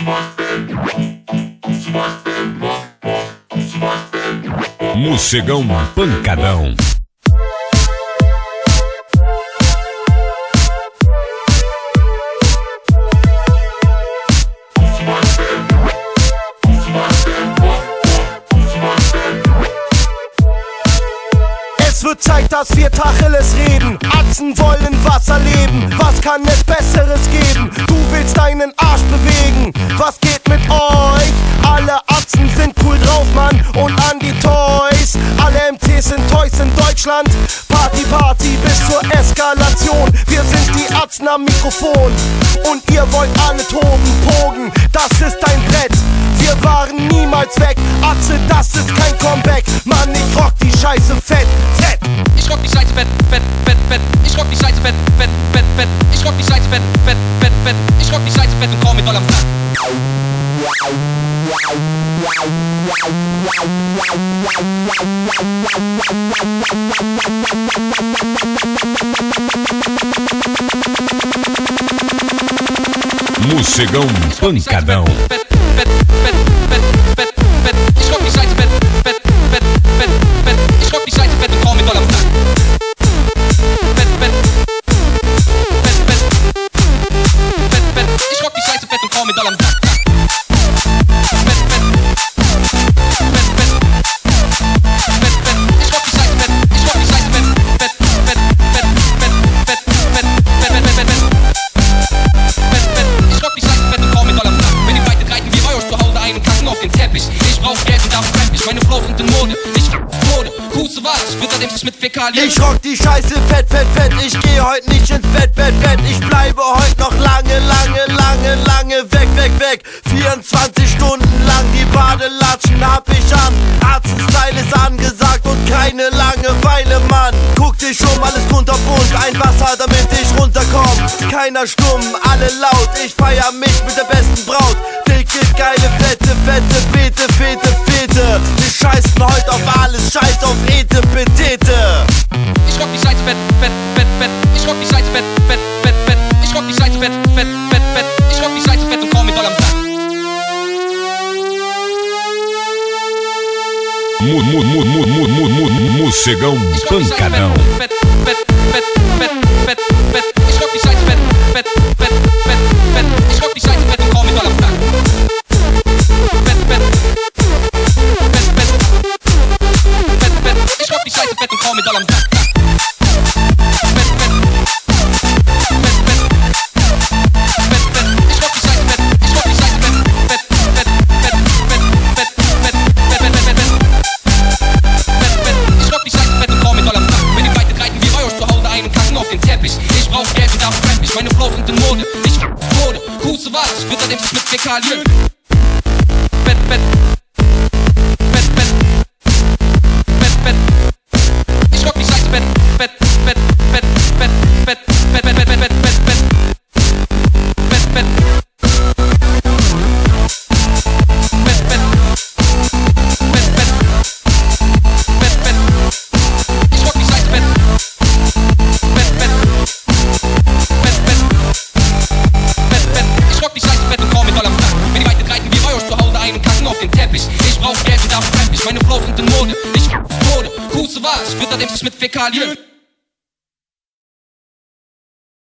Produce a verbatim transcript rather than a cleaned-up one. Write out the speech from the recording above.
Mocegão Pancadão. Es wird Zeit, dass wir Tacheles reden. Atzen wollen was erleben. Was kann es Besseres geben? Du willst deinen Arsch bewegen. Was geht mit euch? Alle Atzen sind cool drauf, Mann. Und an die Toys. Alle M Cs sind Toys in Deutschland. Party, Party bis zur Eskalation. Wir sind die Atzen am Mikrofon. Und ihr wollt alle toben, pogen. Das ist ein Brett. Wir waren niemals weg. Atze, das ist kein Comeback. Mann, ich rock die Scheiße fett, fett. Ich rock die Scheiße fett, fett, fett, fett. Ich rock die Scheiße fett, fett, fett, fett. Ich rock die Scheiße fett, fett, fett, fett. Ich rock die Scheiße fett und komm mit doll am Sack. Mocegão Pancadão. Ich rock die Scheiße fett, fett, fett, fett, fett. Ich rock die Scheiße fett und komm mit doll am Sack. Fett, fett, fett, fett, fett, fett. Ich rock die Scheiße fett und komm mit doll am Sack. Fett, fett, fett, fett, fett, fett. Ich rock die Scheiße fett, ich rock die Scheiße fett, fett, fett, fett, fett, fett, fett, fett, fett, fett, fett. Ich rock die Scheiße fett und komm mit doll am Sack. Wenn die Weite reiten wie bei euch zu Hause ein und kacken auf den Teppich. Ich brauch Geld und dafür rap ich. Meine Flows sind in Mode. Ich Mode. Kusse was, ich würd dem sich mit Fäkalien. Ich rock die Scheiße fett, fett, fett. Ich geh heut nicht ins Bett, Bett, Bett. Ich bleibe heut noch lange, lange, lange, lange weg, weg, weg. vierundzwanzig Stunden lang die Badelatschen hab ich an. Arztstyle ist angesagt und keine Langeweile, Mann. Guck dich um, alles kunterbunt. Ein Wasser, damit ich runterkomm. Keiner stumm, alle laut. Ich feier mich mit der besten Braut. Dicke, geile, fette, fette, fete, fete, fete. Wir scheißen heut auf alles, scheiß auf Ete, Petete. Ich rock die Scheiße fett, fett, fett, fett. Ich rock die Scheiße fett, fett, fett, fett. Ich rock die Scheiße fett, fett, fett, fett. Ich rock die Scheiße fett und komm mit doll am Sack. Mu, mu, mu, mu, mu, mu, mu, Mocegão Pancadão. Fett, fett, fett, fett, fett, fett. Ich rock die Scheiße fett, fett, fett, fett, fett. Ich rock die Scheiße fett und komm mit doll am Sack. Fett, fett, fett, fett, fett, fett. Ich rock die Scheiße fett und komm mit doll am Sack. Fett, fett, fett, fett, fett, fett. Ich rock die Scheiße fett, ich rock die Scheiße fett, fett, fett, fett, fett, fett, fett, fett, fett, fett, fett. Ich rock die Scheiße fett und komm mit doll am Sack. Wenn die Weite reiten wie bei euch zu Hause ein und kacken auf den Teppich. Ich brauch Geld und dafür rap ich. Meine Flows sind in Mode. Ich Mode. Kusse was, ich würd dem sich mit Fäkalien. Fett, fett, fett, fett, fett, fett. Ich rock die Scheiße fett, fett, fett, fett, fett, fett, fett, fett, fett, fett, fett, fett, fett, fett. Fett, fett. Fett, fett. Fett, fett. Ich rock die Scheiße fett. Fett, fett. Fett, fett. Fett, fett. Ich rock die Scheiße fett und komm mit doll am Sack. Wenn die Weite reiten wie bei euch zu Hause ein und kacken auf den Teppich. Ich brauch Geld und dafür rap ich. Meine Flows sind in Mode. Ich Mode. Kusse was, ich würd dem sich mit Fäkalien.